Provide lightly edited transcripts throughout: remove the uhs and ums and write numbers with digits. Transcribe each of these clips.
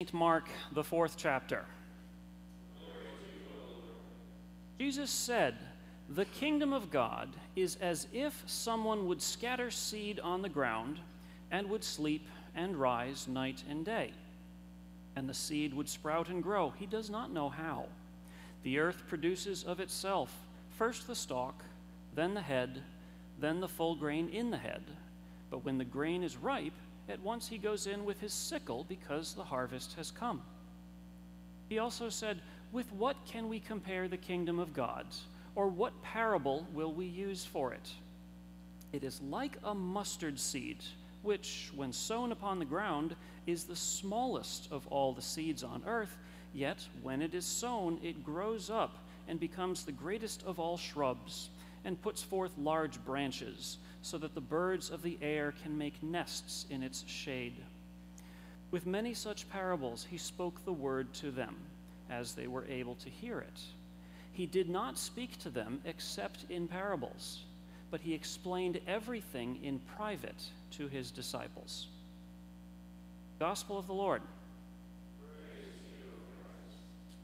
Mark, the 4th chapter. Jesus said, "The kingdom of God is as if someone would scatter seed on the ground and would sleep and rise night and day. And the seed would sprout and grow. He does not know how. The earth produces of itself first the stalk, then the head, then the full grain in the head. But when the grain is ripe, at once he goes in with his sickle because the harvest has come." He also said, "With what can we compare the kingdom of God? Or what parable will we use for it? It is like a mustard seed, which, when sown upon the ground, is the smallest of all the seeds on earth, yet when it is sown, it grows up and becomes the greatest of all shrubs, and puts forth large branches, so that the birds of the air can make nests in its shade." With many such parables he spoke the word to them, as they were able to hear it. He did not speak to them except in parables, but he explained everything in private to his disciples. Gospel of the Lord. Praise you, Christ.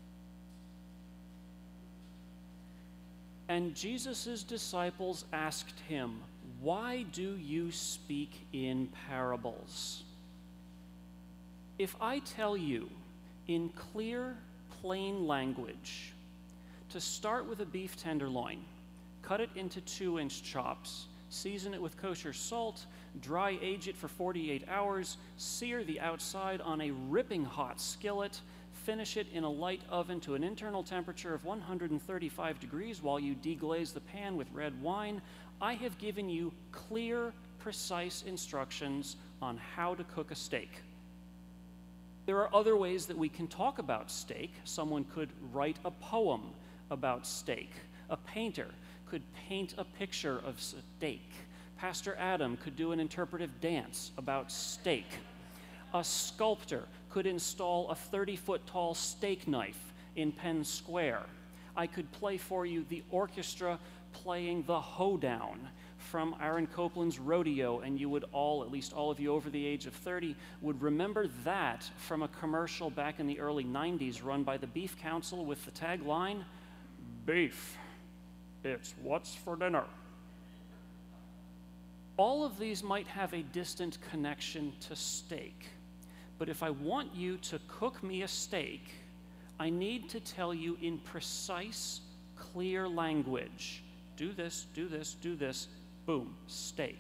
And Jesus' disciples asked him, "Why do you speak in parables? If I tell you in clear, plain language to start with a beef tenderloin, cut it into 2-inch chops, season it with kosher salt, dry age it for 48 hours, sear the outside on a ripping hot skillet, finish it in a light oven to an internal temperature of 135 degrees while you deglaze the pan with red wine, I have given you clear, precise instructions on how to cook a steak." There are other ways that we can talk about steak. Someone could write a poem about steak. A painter could paint a picture of steak. Pastor Adam could do an interpretive dance about steak. A sculptor could install a 30-foot tall steak knife in Penn Square. I could play for you the orchestra playing the hoedown from Aaron Copland's Rodeo, and you would all, at least all of you over the age of 30, would remember that from a commercial back in the early 90s run by the Beef Council with the tagline, "Beef, it's what's for dinner." All of these might have a distant connection to steak, but if I want you to cook me a steak, I need to tell you in precise, clear language, do this, do this, do this, boom, steak.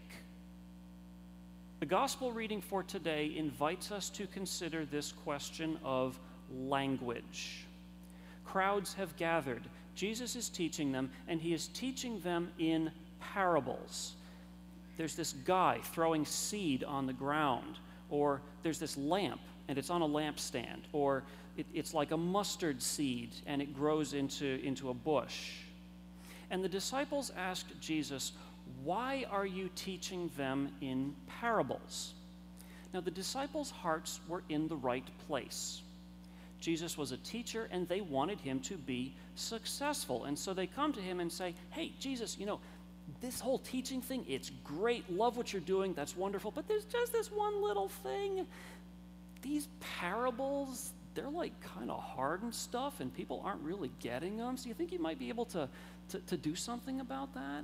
The gospel reading for today invites us to consider this question of language. Crowds have gathered. Jesus is teaching them, and he is teaching them in parables. There's this guy throwing seed on the ground, or there's this lamp, and it's on a lampstand, or it's like a mustard seed, and it grows into a bush. And the disciples asked Jesus, "Why are you teaching them in parables?" Now, the disciples' hearts were in the right place. Jesus was a teacher, and they wanted him to be successful. And so they come to him and say, "Hey, Jesus, this whole teaching thing, it's great. Love what you're doing. That's wonderful. But there's just this one little thing. These parables, they're like kind of hard and stuff, and people aren't really getting them. So you think you might be able to do something about that?"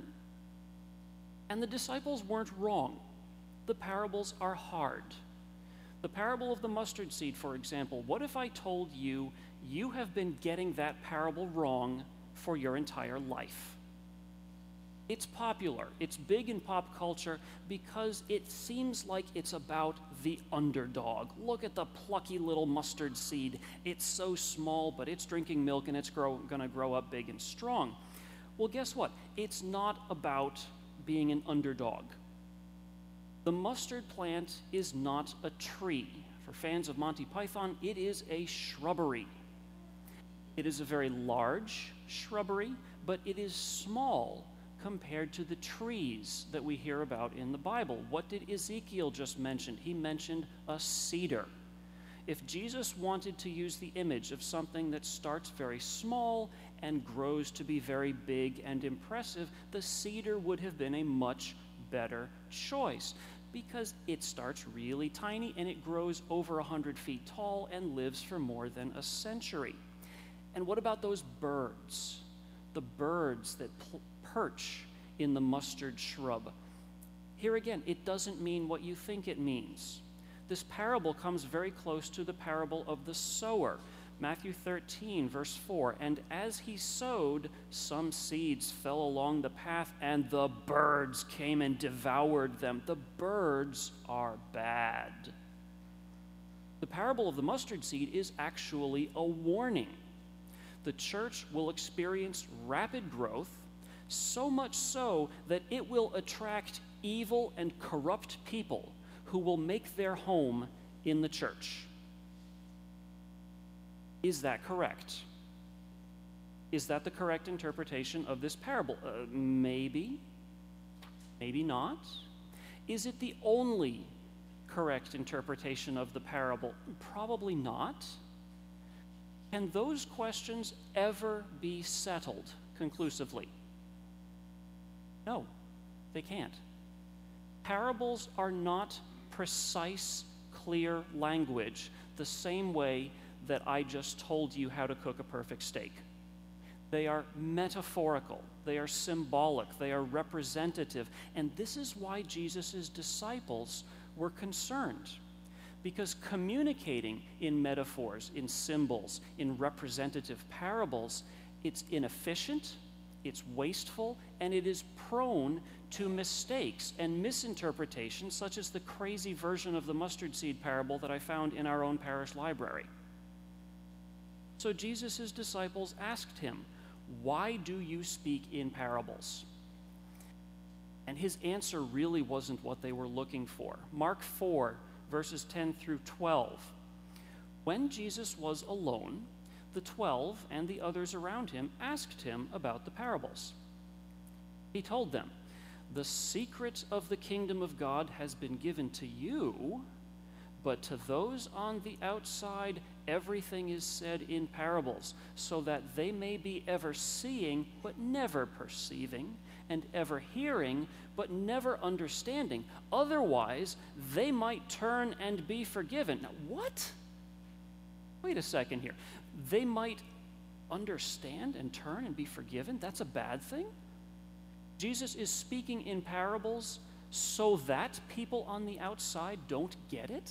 And the disciples weren't wrong. The parables are hard. The parable of the mustard seed, for example, what if I told you you have been getting that parable wrong for your entire life? It's popular. It's big in pop culture because it seems like it's about the underdog. Look at the plucky little mustard seed. It's so small, but it's drinking milk and it's going to grow up big and strong. Well, guess what? It's not about being an underdog. The mustard plant is not a tree. For fans of Monty Python, it is a shrubbery. It is a very large shrubbery, but it is small compared to the trees that we hear about in the Bible. What did Ezekiel just mention? He mentioned a cedar. If Jesus wanted to use the image of something that starts very small and grows to be very big and impressive, the cedar would have been a much better choice. because it starts really tiny and it grows over 100 feet tall and lives for more than a century. And what about those birds? The birds that perch in the mustard shrub. Here again, it doesn't mean what you think it means. This parable comes very close to the parable of the sower. Matthew 13, verse 4, and as he sowed, some seeds fell along the path, and the birds came and devoured them. The birds are bad. The parable of the mustard seed is actually a warning. The church will experience rapid growth, so much so that it will attract evil and corrupt people who will make their home in the church. Is that correct? Is that the correct interpretation of this parable? Maybe. Maybe not. Is it the only correct interpretation of the parable? Probably not. Can those questions ever be settled conclusively? No, they can't. Parables are not precise, clear language the same way that I just told you how to cook a perfect steak. They are metaphorical, they are symbolic, they are representative, and this is why Jesus' disciples were concerned. Because communicating in metaphors, in symbols, in representative parables, it's inefficient, it's wasteful, and it is prone to mistakes and misinterpretations, such as the crazy version of the mustard seed parable that I found in our own parish library. So Jesus' disciples asked him, "Why do you speak in parables?" And his answer really wasn't what they were looking for. Mark 4, verses 10 through 12. When Jesus was alone, the 12 and the others around him asked him about the parables. He told them, "The secret of the kingdom of God has been given to you, but to those on the outside, everything is said in parables, so that they may be ever seeing, but never perceiving, and ever hearing, but never understanding. Otherwise, they might turn and be forgiven." Now, what? Wait a second here. They might understand and turn and be forgiven? That's a bad thing? Jesus is speaking in parables so that people on the outside don't get it?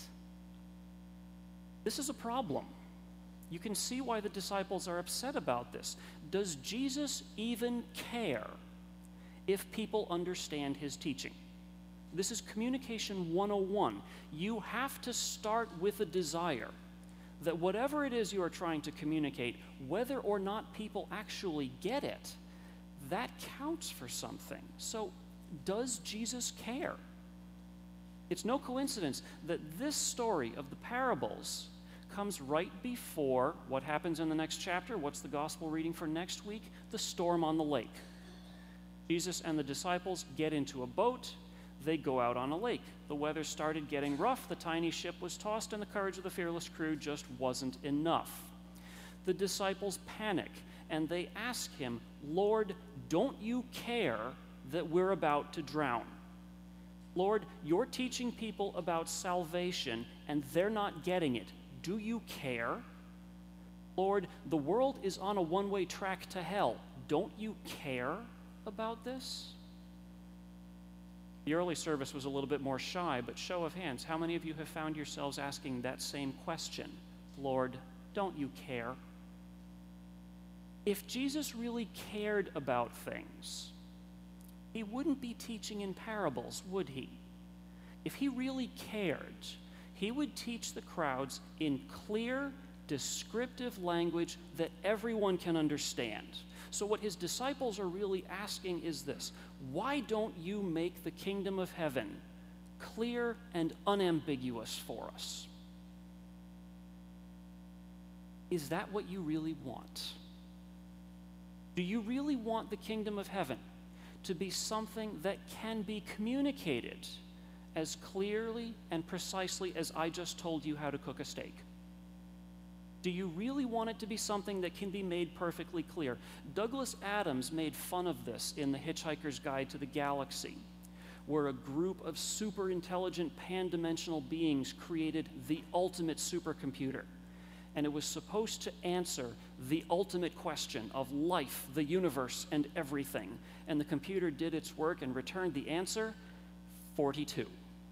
This is a problem. You can see why the disciples are upset about this. Does Jesus even care if people understand his teaching? This is communication 101. You have to start with a desire that whatever it is you are trying to communicate, whether or not people actually get it, that counts for something. So, does Jesus care? It's no coincidence that this story of the parables comes right before what happens in the next chapter. What's the gospel reading for next week? The storm on the lake. Jesus and the disciples get into a boat. They go out on a lake. The weather started getting rough. The tiny ship was tossed, and the courage of the fearless crew just wasn't enough. The disciples panic, and they ask him, "Lord, don't you care that we're about to drown? Lord, you're teaching people about salvation, and they're not getting it. Do you care? Lord, the world is on a one-way track to hell. Don't you care about this?" The early service was a little bit more shy, but show of hands, how many of you have found yourselves asking that same question? Lord, don't you care? If Jesus really cared about things, he wouldn't be teaching in parables, would he? If he really cared, he would teach the crowds in clear, descriptive language that everyone can understand. So what his disciples are really asking is this: why don't you make the kingdom of heaven clear and unambiguous for us? Is that what you really want? Do you really want the kingdom of heaven to be something that can be communicated as clearly and precisely as I just told you how to cook a steak? Do you really want it to be something that can be made perfectly clear? Douglas Adams made fun of this in The Hitchhiker's Guide to the Galaxy, where a group of super intelligent pan-dimensional beings created the ultimate supercomputer. And it was supposed to answer the ultimate question of life, the universe, and everything. And the computer did its work and returned the answer, 42.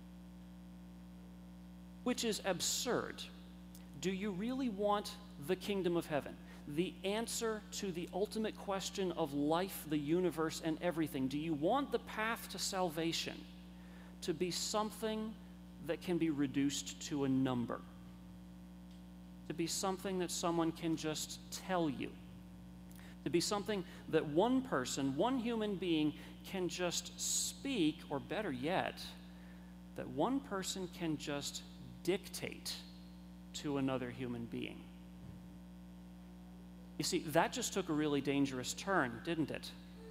Which is absurd. Do you really want the kingdom of heaven? The answer to the ultimate question of life, the universe, and everything. Do you want the path to salvation to be something that can be reduced to a number? To be something that someone can just tell you? To be something that one person, one human being, can just speak, or better yet, that one person can just dictate to another human being? You see, that just took a really dangerous turn, didn't it?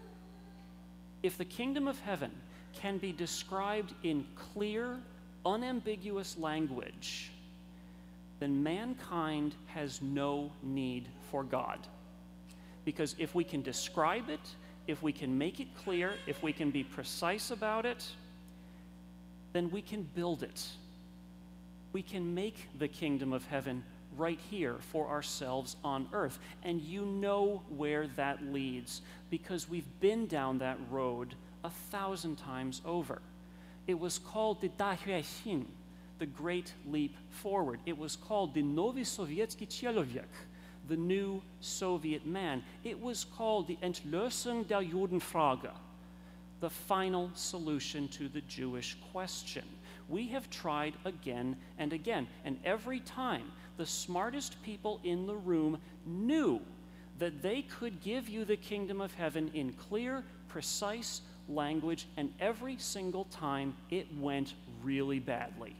If the kingdom of heaven can be described in clear, unambiguous language, then mankind has no need for God. Because if we can describe it, if we can make it clear, if we can be precise about it, then we can build it. We can make the kingdom of heaven right here for ourselves on earth. And you know where that leads, because we've been down that road 1,000 times over. It was called the Dahryahin, the Great Leap Forward. It was called the Nowy Sowiecki Człowiek, the new Soviet man. It was called the Entlösung der Judenfrage, the final solution to the Jewish question. We have tried again and again, and every time the smartest people in the room knew that they could give you the kingdom of heaven in clear, precise language, and every single time it went really badly.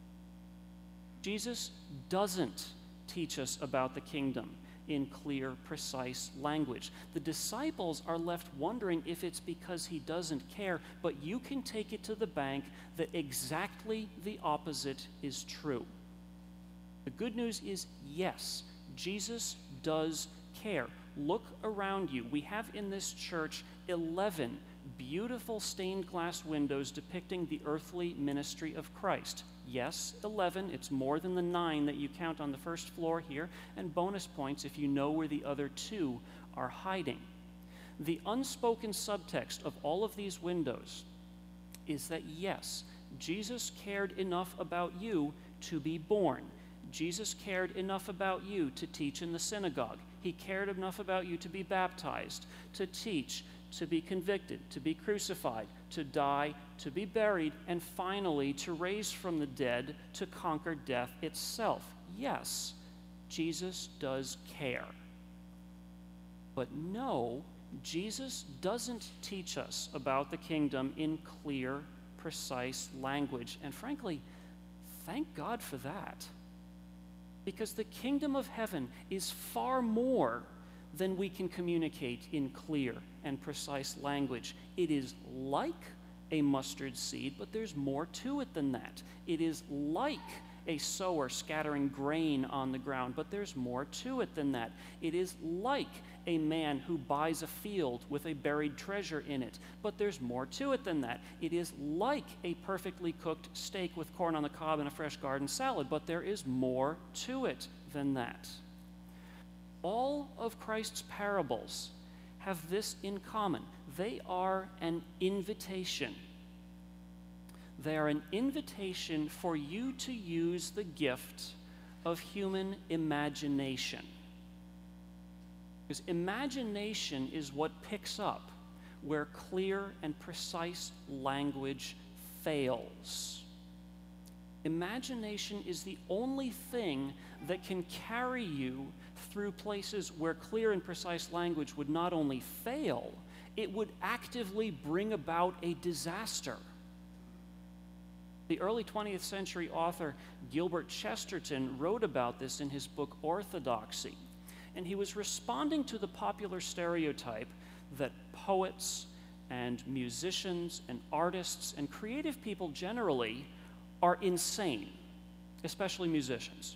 Jesus doesn't teach us about the kingdom in clear, precise language. The disciples are left wondering if it's because he doesn't care, but you can take it to the bank that exactly the opposite is true. The good news is, yes, Jesus does care. Look around you. We have in this church 11 beautiful stained glass windows depicting the earthly ministry of Christ. Yes, 11. It's more than the 9 that you count on the first floor here, and bonus points if you know where the other 2 are hiding. The unspoken subtext of all of these windows is that, yes, Jesus cared enough about you to be born. Jesus cared enough about you to teach in the synagogue. He cared enough about you to be baptized, to teach, to be convicted, to be crucified, to die, to be buried, and finally to raise from the dead to conquer death itself. Yes, Jesus does care. But no, Jesus doesn't teach us about the kingdom in clear, precise language. And frankly, thank God for that. Because the kingdom of heaven is far more than we can communicate in clear and precise language. It is like a mustard seed, but there's more to it than that. It is like a sower scattering grain on the ground, but there's more to it than that. It is like a man who buys a field with a buried treasure in it, but there's more to it than that. It is like a perfectly cooked steak with corn on the cob and a fresh garden salad, but there is more to it than that. All of Christ's parables have this in common. They are an invitation. They are an invitation for you to use the gift of human imagination. Because imagination is what picks up where clear and precise language fails. Imagination is the only thing that can carry you through places where clear and precise language would not only fail, it would actively bring about a disaster. The early 20th century author Gilbert Chesterton wrote about this in his book Orthodoxy. And he was responding to the popular stereotype that poets and musicians and artists and creative people generally are insane, especially musicians.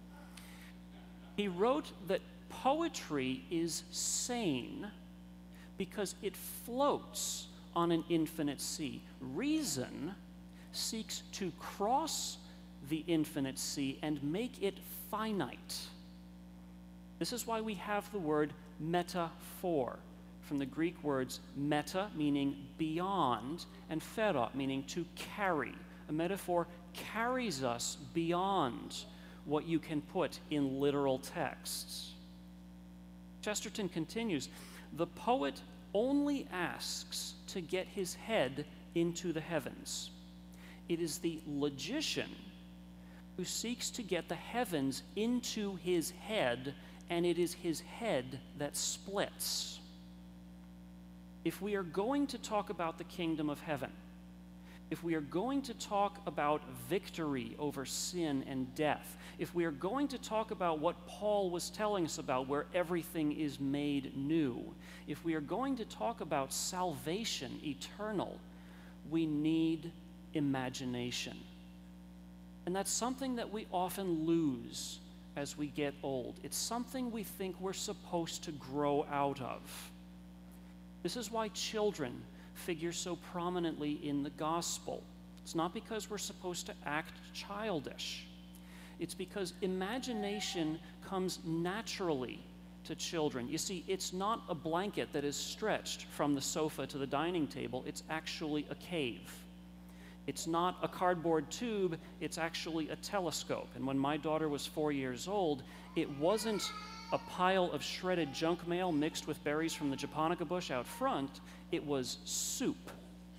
He wrote that poetry is sane because it floats on an infinite sea. Reason seeks to cross the infinite sea and make it finite. This is why we have the word metaphor, from the Greek words meta, meaning beyond, and phero, meaning to carry. A metaphor carries us beyond what you can put in literal texts. Chesterton continues, the poet only asks to get his head into the heavens. It is the logician who seeks to get the heavens into his head, and it is his head that splits. If we are going to talk about the kingdom of heaven, if we are going to talk about victory over sin and death, if we are going to talk about what Paul was telling us about, where everything is made new, if we are going to talk about salvation eternal, we need imagination. And that's something that we often lose as we get old. It's something we think we're supposed to grow out of. This is why children figure so prominently in the gospel. It's not because we're supposed to act childish. It's because imagination comes naturally to children. You see, it's not a blanket that is stretched from the sofa to the dining table. It's actually a cave. It's not a cardboard tube, it's actually a telescope. And when my daughter was 4 years old, it wasn't a pile of shredded junk mail mixed with berries from the japonica bush out front, it was soup.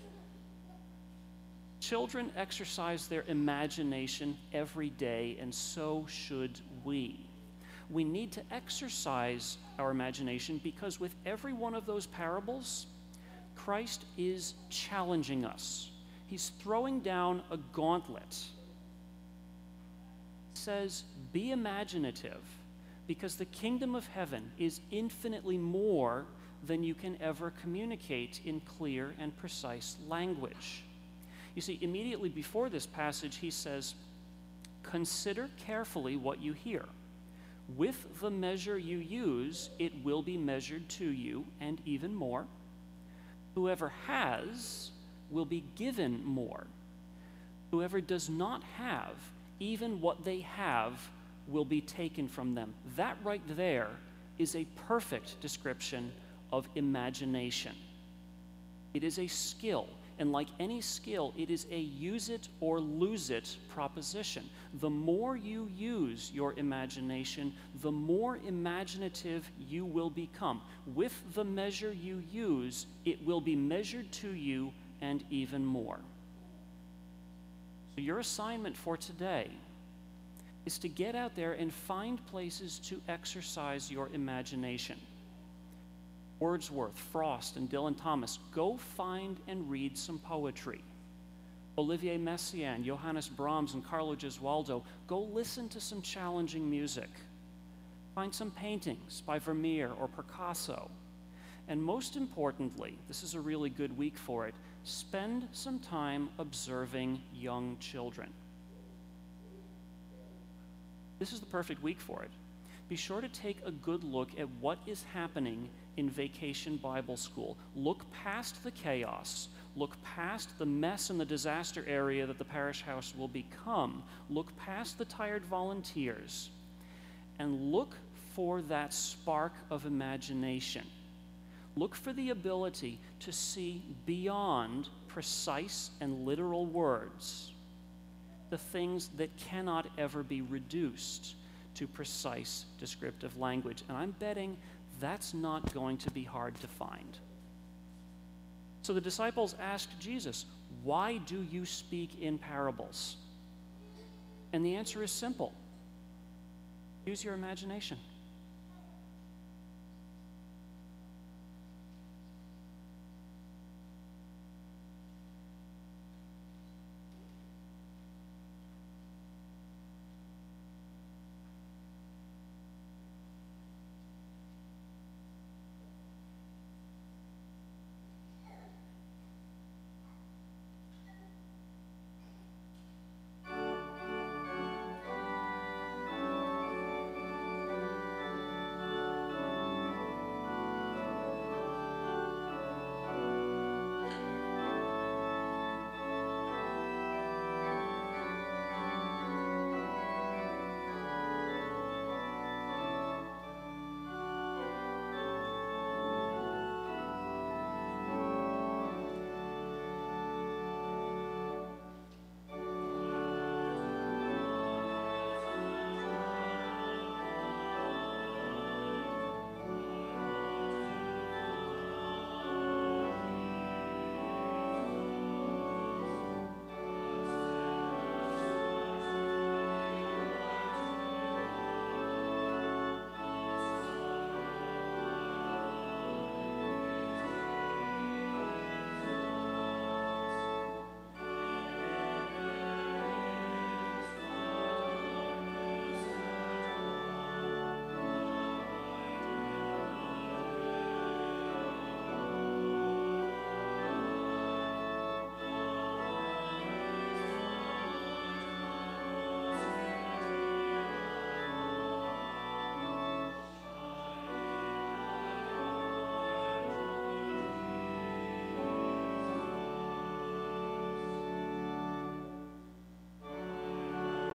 Children exercise their imagination every day, and so should we. We need to exercise our imagination because with every one of those parables, Christ is challenging us. He's throwing down a gauntlet. He says, be imaginative, because the kingdom of heaven is infinitely more than you can ever communicate in clear and precise language. You see, immediately before this passage, he says, consider carefully what you hear. With the measure you use, it will be measured to you, and even more. Whoever has will be given more. Whoever does not have, even what they have will be taken from them. That right there is a perfect description of imagination. It is a skill, and like any skill, it is a use it or lose it proposition. The more you use your imagination, the more imaginative you will become. With the measure you use, it will be measured to you and even more. So your assignment for today is to get out there and find places to exercise your imagination. Wordsworth, Frost, and Dylan Thomas, go find and read some poetry. Olivier Messiaen, Johannes Brahms, and Carlo Gesualdo, go listen to some challenging music. Find some paintings by Vermeer or Picasso. And most importantly, this is a really good week for it, spend some time observing young children. This is the perfect week for it. Be sure to take a good look at what is happening in Vacation Bible School. Look past the chaos. Look past the mess and the disaster area that the parish house will become. Look past the tired volunteers. And look for that spark of imagination. Look for the ability to see beyond precise and literal words the things that cannot ever be reduced to precise descriptive language. And I'm betting that's not going to be hard to find. So the disciples asked Jesus, why do you speak in parables? And the answer is simple. Use your imagination.